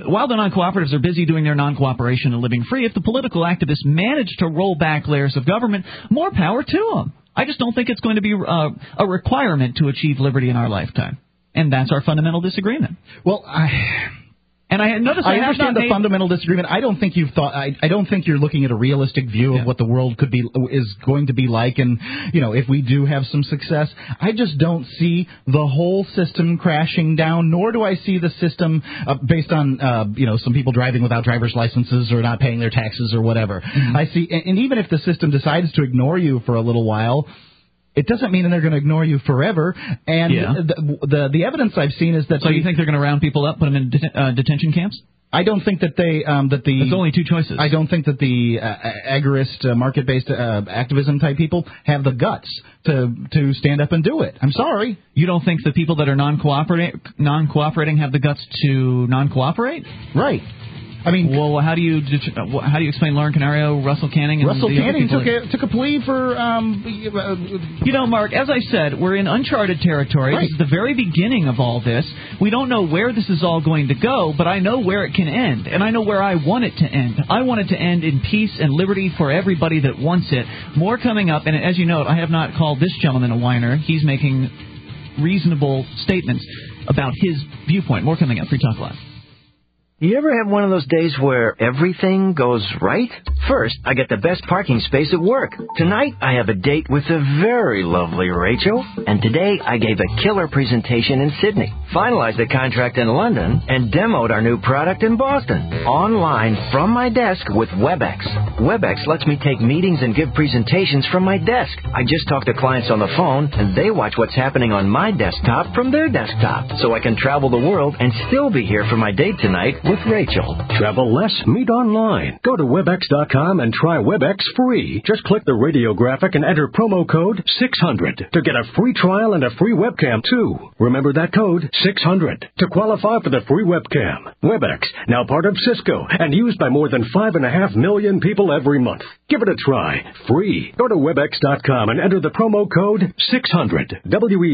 busy doing their non-cooperation and living free, if the political activists manage to roll back layers of government, more power to them. I just don't think it's going to be a requirement to achieve liberty in our lifetime. And that's our fundamental disagreement. Well, I understand the fundamental disagreement. I don't think I don't think you're looking at a realistic view of what the world is going to be like, and if we do have some success, I just don't see the whole system crashing down. Nor do I see the system based on some people driving without driver's licenses or not paying their taxes or whatever. Mm-hmm. I see, and even if the system decides to ignore you for a little while, it doesn't mean that they're going to ignore you forever. And the evidence I've seen is that... So you think they're going to round people up, put them in detention camps? I don't think that There's only two choices. I don't think that the agorist, market-based activism type people have the guts to stand up and do it. I'm sorry. You don't think the people that are non-cooperating have the guts to non-cooperate? Right. I mean, well, how do you explain Lauren Canario, Russell Canning? Russell Canning took a plea for. Mark, as I said, we're in uncharted territory. Right. This is the very beginning of all this. We don't know where this is all going to go, but I know where it can end, and I know where I want it to end. I want it to end in peace and liberty for everybody that wants it. More coming up, and as you note, I have not called this gentleman a whiner. He's making reasonable statements about his viewpoint. More coming up. Free Talk Live. You ever have one of those days where everything goes right? First, I get the best parking space at work. Tonight, I have a date with the very lovely Rachel. And today, I gave a killer presentation in Sydney, finalized a contract in London, and demoed our new product in Boston. Online, from my desk with WebEx. WebEx lets me take meetings and give presentations from my desk. I just talk to clients on the phone, and they watch what's happening on my desktop from their desktop. So I can travel the world and still be here for my date tonight with Rachel. Travel less, meet online. Go to Webex.com and try Webex free. Just click the radio graphic and enter promo code 600 to get a free trial and a free webcam, too. Remember that code, 600, to qualify for the free webcam. Webex, now part of Cisco and used by more than 5.5 million people every month. Give it a try. Free. Go to Webex.com and enter the promo code 600.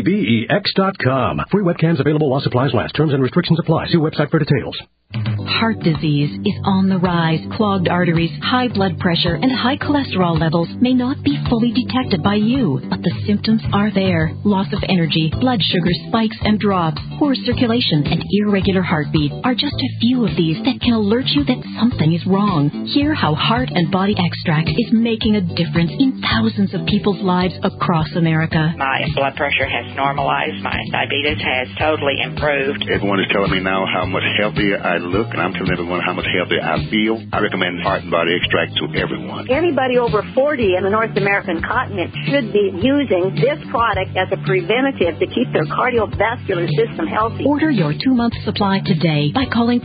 WEBEX.com. Free webcams available while supplies last. Terms and restrictions apply. See website for details. Heart disease is on the rise. Clogged arteries, high blood pressure, and high cholesterol levels may not be fully detected by you, but the symptoms are there. Loss of energy, blood sugar spikes and drops, poor circulation, and irregular heartbeat are just a few of these that can alert you that something is wrong. Hear how Heart and Body Extract is making a difference in thousands of people's lives across America. My blood pressure has normalized. My diabetes has totally improved. Everyone is telling me now how much healthier I look, and I'm telling everyone how much healthier I feel. I recommend Heart and Body Extract to everyone. Anybody over 40 in the North American continent should be using this product as a preventative to keep their cardiovascular system healthy. Order your 2-month supply today by calling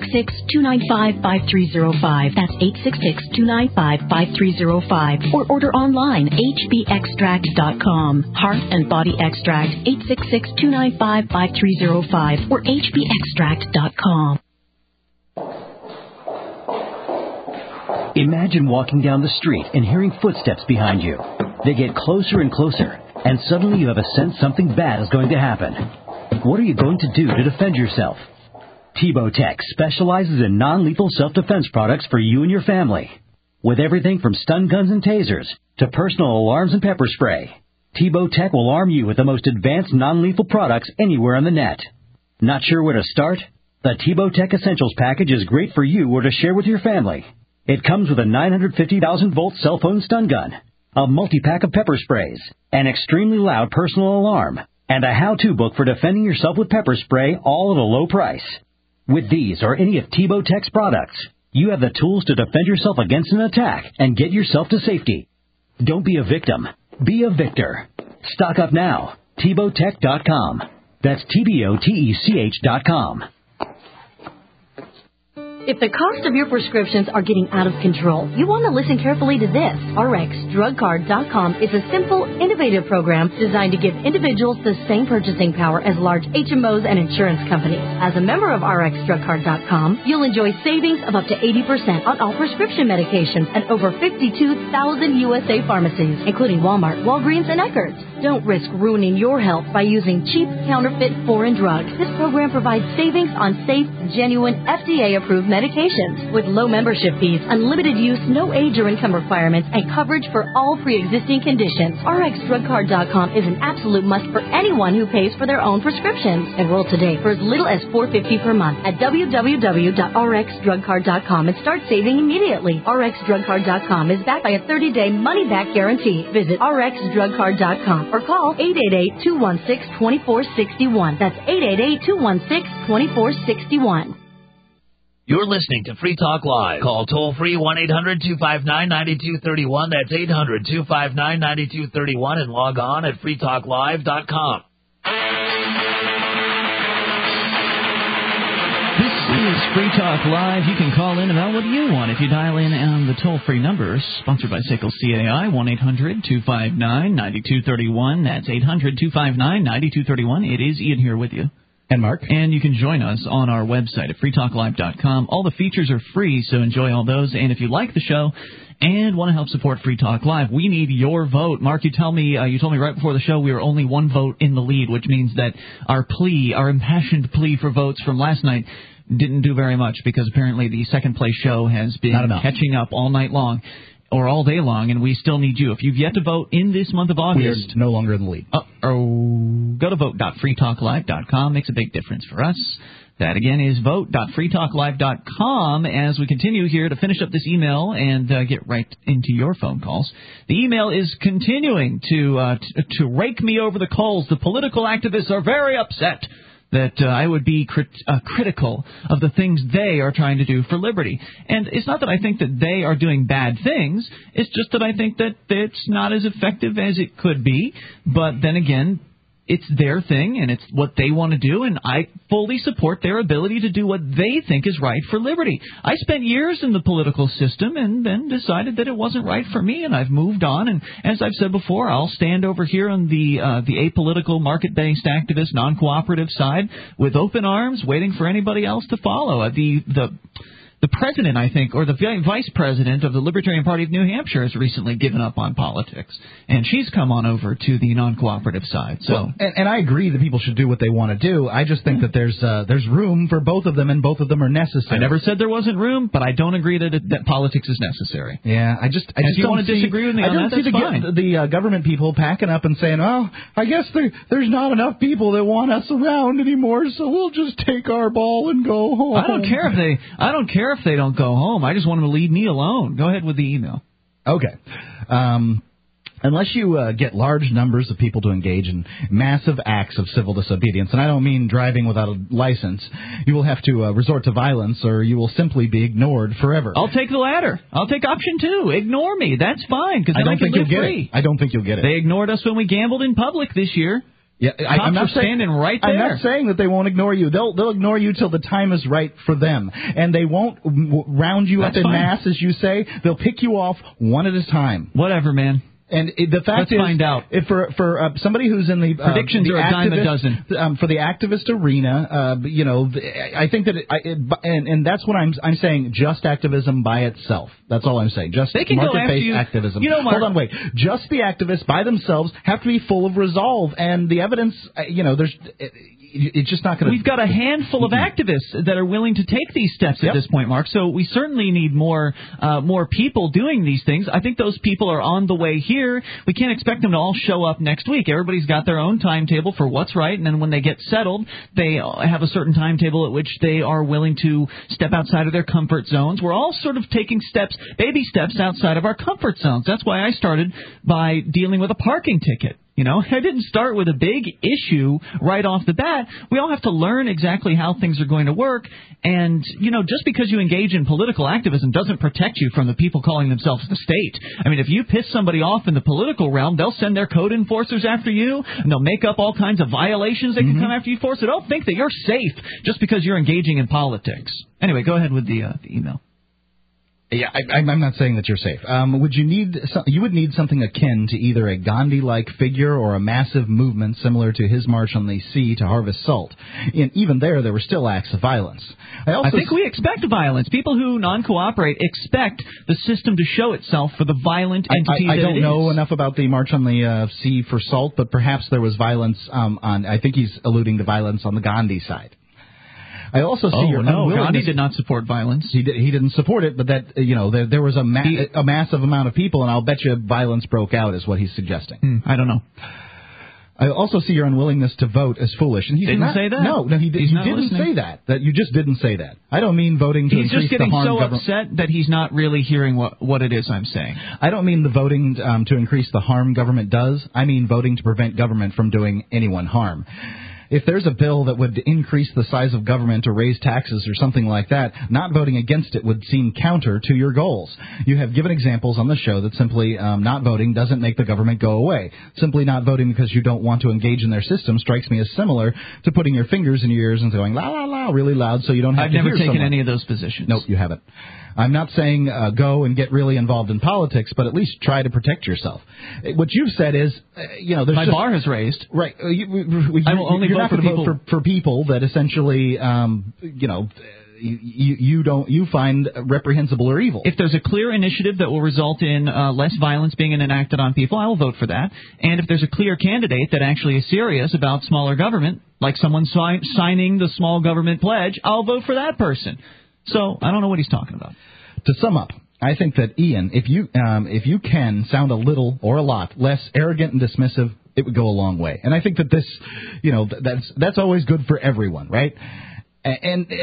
866-295-5305. That's 866-295-5305. Or order online, hbextract.com. Heart and Body Extract, 866-295-5305 or hbextract.com. Imagine walking down the street and hearing footsteps behind you. They get closer and closer, and suddenly you have a sense something bad is going to happen. What are you going to do to defend yourself? Tebow Tech specializes in non-lethal self-defense products for you and your family. With everything from stun guns and tasers to personal alarms and pepper spray, Tebow Tech will arm you with the most advanced non-lethal products anywhere on the net. Not sure where to start? The Tebow Tech Essentials package is great for you or to share with your family. It comes with a 950,000-volt cell phone stun gun, a multi-pack of pepper sprays, an extremely loud personal alarm, and a how-to book for defending yourself with pepper spray, all at a low price. With these or any of TiVo-Tech's products, you have the tools to defend yourself against an attack and get yourself to safety. Don't be a victim. Be a victor. Stock up now. TiVoTech.com. That's TiVoTech.com. If the cost of your prescriptions are getting out of control, you want to listen carefully to this. RxDrugCard.com is a simple, innovative program designed to give individuals the same purchasing power as large HMOs and insurance companies. As a member of RxDrugCard.com, you'll enjoy savings of up to 80% on all prescription medications at over 52,000 USA pharmacies, including Walmart, Walgreens, and Eckerd's. Don't risk ruining your health by using cheap, counterfeit, foreign drugs. This program provides savings on safe, genuine, FDA-approved medications with low membership fees, unlimited use, no age or income requirements, and coverage for all pre-existing conditions. RxDrugCard.com is an absolute must for anyone who pays for their own prescriptions. Enroll today for as little as $4.50 per month at www.rxdrugcard.com and start saving immediately. RxDrugCard.com is backed by a 30-day money-back guarantee. Visit RxDrugCard.com or call 888-216-2461. That's 888-216-2461. You're listening to Free Talk Live. Call toll-free 1-800-259-9231. That's 800-259-9231 and log on at freetalklive.com. This is Free Talk Live. You can call in about what you want if you dial in on the toll-free numbers. Sponsored by SACL CAI, 1-800-259-9231. That's 800-259-9231. It is Ian here with you. And Mark. And you can join us on our website at freetalklive.com. All the features are free, so enjoy all those. And if you like the show and want to help support Free Talk Live, we need your vote. Mark, you told me right before the show we were only one vote in the lead, which means that our impassioned plea for votes from last night didn't do very much because apparently the second place show has been catching up all night long. Or all day long, and we still need you. If you've yet to vote in this month of August... We are no longer in the lead. Go to vote.freetalklive.com. Makes a big difference for us. That, again, is vote.freetalklive.com as we continue here to finish up this email and get right into your phone calls. The email is continuing to rake me over the coals. The political activists are very upset that I would be critical of the things they are trying to do for liberty. And it's not that I think that they are doing bad things. It's just that I think that it's not as effective as it could be. But then again, it's their thing, and it's what they want to do, and I fully support their ability to do what they think is right for liberty. I spent years in the political system and then decided that it wasn't right for me, and I've moved on. And as I've said before, I'll stand over here on the apolitical, market-based activist, non-cooperative side with open arms, waiting for anybody else to follow. The president, I think, or the vice president of the Libertarian Party of New Hampshire has recently given up on politics, and she's come on over to the non-cooperative side. So, well, and I agree that people should do what they want to do. I just think that there's room for both of them, and both of them are necessary. I never said there wasn't room, but I don't agree that politics is necessary. Yeah, I just if you want to disagree with me on that, that's fine. The government people packing up and saying, "Oh, I guess there's not enough people that want us around anymore, so we'll just take our ball and go home." I don't care if they don't go home. I just want them to leave me alone. Go ahead with the email. Okay. Unless you get large numbers of people to engage in massive acts of civil disobedience, and I don't mean driving without a license, you will have to resort to violence, or you will simply be ignored forever. I'll take the latter. I'll take option 2. Ignore me. That's fine, because then I can live free. I don't think you'll get it. They ignored us when we gambled in public this year. Yeah, I'm not standing right there. I'm not saying that they won't ignore you. They'll ignore you till the time is right for them, and they won't round you up in mass, as you say. They'll pick you off one at a time. Whatever, man. And the fact is, find out. If for somebody who's in the predictions are a dime a dozen for the activist arena, I think that and that's what I'm saying. Just activism by itself. That's all I'm saying. Just market-based activism. Hold on, wait. Just the activists by themselves have to be full of resolve, and the evidence. it's just not going to... We've got a handful of activists that are willing to take these steps at this point, Mark. So we certainly need more people doing these things. I think those people are on the way here. We can't expect them to all show up next week. Everybody's got their own timetable for what's right, and then when they get settled, they have a certain timetable at which they are willing to step outside of their comfort zones. We're all sort of taking steps, baby steps outside of our comfort zones. That's why I started by dealing with a parking ticket. You know, I didn't start with a big issue right off the bat. We all have to learn exactly how things are going to work. And, you know, just because you engage in political activism doesn't protect you from the people calling themselves the state. I mean, if you piss somebody off in the political realm, they'll send their code enforcers after you, and they'll make up all kinds of violations they can come after you for. So don't think that you're safe just because you're engaging in politics. Anyway, go ahead with the email. Yeah, I'm not saying that you're safe. You would need something akin to either a Gandhi-like figure or a massive movement similar to his march on the sea to harvest salt. And even there were still acts of violence. I think we expect violence. People who non-cooperate expect the system to show itself for the violent entity that it is. I don't know enough about the march on the sea for salt, but perhaps there was violence I think he's alluding to violence on the Gandhi side. I also see your unwillingness. Gandhi did not support violence. He didn't support it, but that there was a massive amount of people, and I'll bet you violence broke out, is what he's suggesting. I don't know. I also see your unwillingness to vote as foolish, and he didn't say that. No, he didn't say that. That you just didn't say that. I don't mean voting to increase the harm. He's just getting so upset that he's not really hearing what it is I'm saying. I don't mean the voting to increase the harm government does. I mean voting to prevent government from doing anyone harm. If there's a bill that would increase the size of government or raise taxes or something like that, not voting against it would seem counter to your goals. You have given examples on the show that simply not voting doesn't make the government go away. Simply not voting because you don't want to engage in their system strikes me as similar to putting your fingers in your ears and going la la la really loud so you don't have to hear someone. I've never taken any of those positions. Nope, you haven't. I'm not saying go and get really involved in politics, but at least try to protect yourself. What you've said is, there's my bar has raised. Right. I will only vote for people. For people that essentially, you find reprehensible or evil. If there's a clear initiative that will result in less violence being enacted on people, I will vote for that. And if there's a clear candidate that actually is serious about smaller government, like someone signing the small government pledge, I'll vote for that person. So I don't know what he's talking about. To sum up, I think that, Ian, if you can sound a little or a lot less arrogant and dismissive, it would go a long way. And I think that this, that's always good for everyone, right? But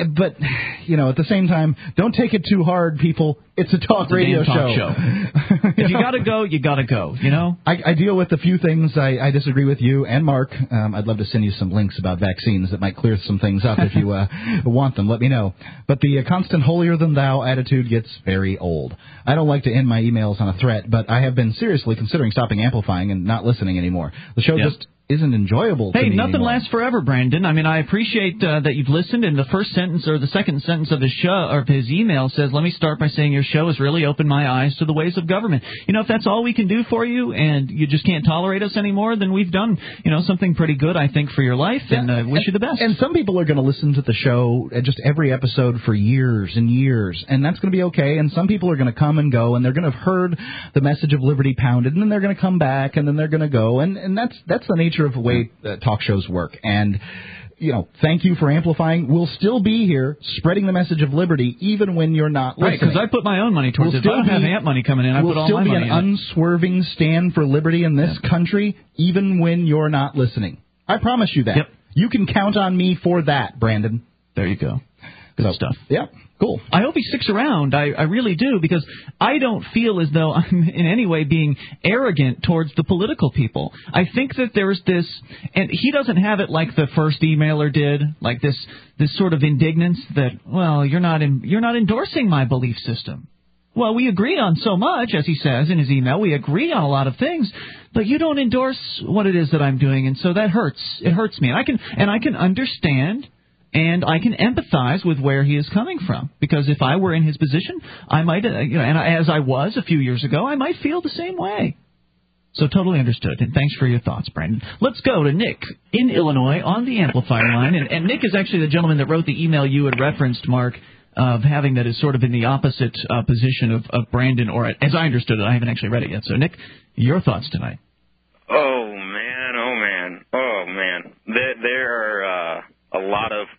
at the same time, don't take it too hard, people. It's a talk radio show. If you gotta go, you gotta go. I deal with a few things I disagree with you and Mark. I'd love to send you some links about vaccines that might clear some things up if you want them. Let me know. But the constant holier than thou attitude gets very old. I don't like to end my emails on a threat, but I have been seriously considering stopping amplifying and not listening anymore. The show just isn't enjoyable to me nothing anymore. Lasts forever, Brandon. I mean, I appreciate that you've listened, and the first sentence or the second sentence of his show or his email says, let me start by saying your show has really opened my eyes to the ways of government. If that's all we can do for you and you just can't tolerate us anymore, then we've done, something pretty good, I think, for your life, and I wish you the best. And some people are going to listen to the show, just every episode for years and years, and that's going to be okay. And some people are going to come and go, and they're going to have heard the message of liberty pounded, and then they're going to come back, and then they're going to go. And that's the nature of the way talk shows work. And thank you for amplifying. We'll still be here spreading the message of liberty even when you're not listening. Right, because I put my own money towards it. If I don't have AMP money coming in, I put all my money in. We'll still be an unswerving stand for liberty in this country even when you're not listening. I promise you that. Yep. You can count on me for that, Brandon. There you go. Good stuff. Yeah. Cool. I hope he sticks around. I really do, because I don't feel as though I'm in any way being arrogant towards the political people. I think that there's this, and he doesn't have it like the first emailer did, like this sort of indignance that, well, you're not endorsing my belief system. Well, we agree on so much, as he says in his email. We agree on a lot of things, but you don't endorse what it is that I'm doing, and so that hurts. It hurts me. And I can understand. And I can empathize with where he is coming from, because if I were in his position, I might, and as I was a few years ago, I might feel the same way. So totally understood. And thanks for your thoughts, Brandon. Let's go to Nick in Illinois on the amplifier line. And Nick is actually the gentleman that wrote the email you had referenced, Mark, of having that is sort of in the opposite position of Brandon, or as I understood it. I haven't actually read it yet. So, Nick, your thoughts tonight. Oh, man. There are lot of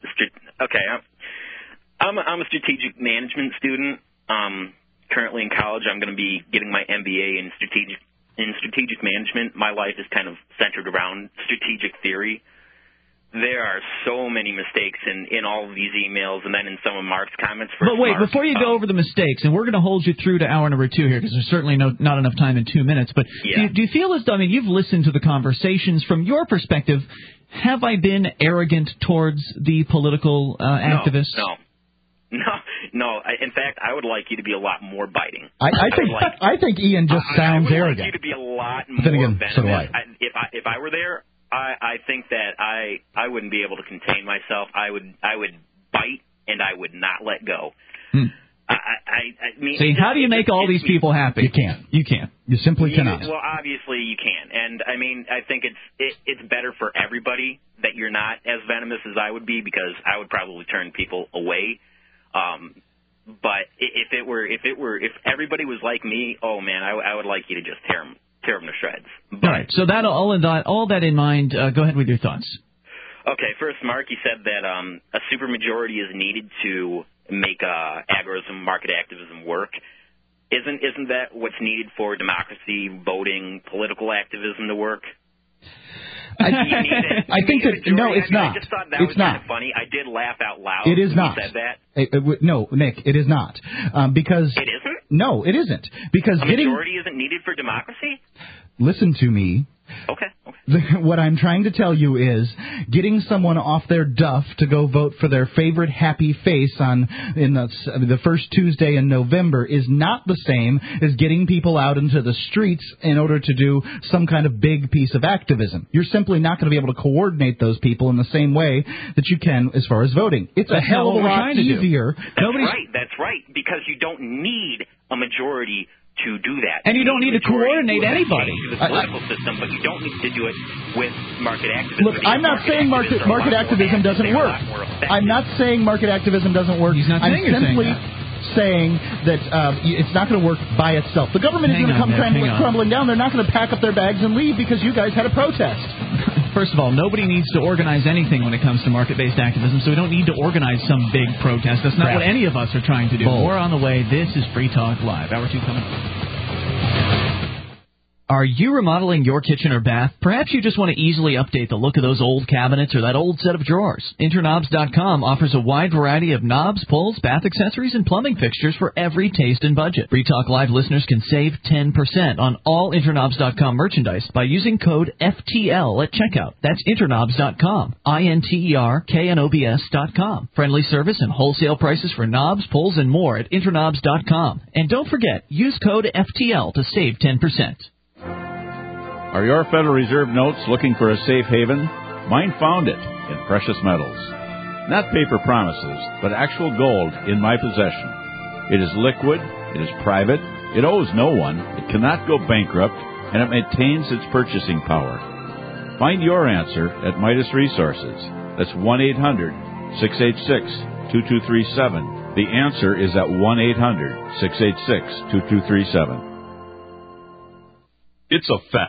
I'm a strategic management student. Currently in college, I'm going to be getting my MBA in strategic management. My life is kind of centered around strategic theory. There are so many mistakes in all of these emails, and then in some of Mark's comments. But wait, before you go over the mistakes, and we're going to hold you through to hour number 2 here, because there's certainly not enough time in 2 minutes. But do you feel as though, I mean, you've listened to the conversations from your perspective. Have I been arrogant towards the political activists? No. In fact, I would like you to be a lot more biting. I think Ian just sounds I would arrogant. like you to be a lot more venomous. So do I. If I were there, I think that I wouldn't be able to contain myself. I would bite and I would not let go. I mean, see, how do you make all these people happy? You can't. You can't. You simply cannot. Well, obviously you can, and I mean, I think it's better for everybody that you're not as venomous as I would be, because I would probably turn people away. But if everybody was like me, oh man, I would like you to just tear them to shreds. But, all right. So all that in mind, go ahead with your thoughts. Okay. First, Mark, you said that a supermajority is needed to make agorism, market activism work. Isn't that what's needed for democracy, voting, political activism to work? I think that no, it's not. I just thought that it's was not. kind of funny. I did laugh out loud. It is when not. You said that. No, Nick, it is not. Because it isn't. No, it isn't. Because a majority isn't needed for democracy. Listen to me. Okay. What I'm trying to tell you is getting someone off their duff to go vote for their favorite happy face in the first Tuesday in November is not the same as getting people out into the streets in order to do some kind of big piece of activism. You're simply not going to be able to coordinate those people in the same way that you can as far as voting. It's a hell of a lot easier. That's right, because you don't need a majority to do that. And you don't need to coordinate anybody. The political system, but you don't need to do it with market activism. Look, I'm not saying market activism doesn't work. I'm not saying market activism doesn't work. He's not saying I'm simply saying that it's not going to work by itself. The government is going to come crumbling down. They're not going to pack up their bags and leave because you guys had a protest. First of all, nobody needs to organize anything when it comes to market-based activism, so we don't need to organize some big protest. That's not what any of us are trying to do. More on the way. This is Free Talk Live. Hour 2 coming up. Are you remodeling your kitchen or bath? Perhaps you just want to easily update the look of those old cabinets or that old set of drawers. Interknobs.com offers a wide variety of knobs, pulls, bath accessories, and plumbing fixtures for every taste and budget. Free Talk Live listeners can save 10% on all Interknobs.com merchandise by using code FTL at checkout. That's Interknobs.com. INTERKNOBS.com. Friendly service and wholesale prices for knobs, pulls, and more at Interknobs.com. And don't forget, use code FTL to save 10%. Are your Federal Reserve notes looking for a safe haven? Mine found it in precious metals. Not paper promises, but actual gold in my possession. It is liquid, it is private, it owes no one, it cannot go bankrupt, and it maintains its purchasing power. Find your answer at Midas Resources. That's 1-800-686-2237. The answer is at 1-800-686-2237. It's a fact.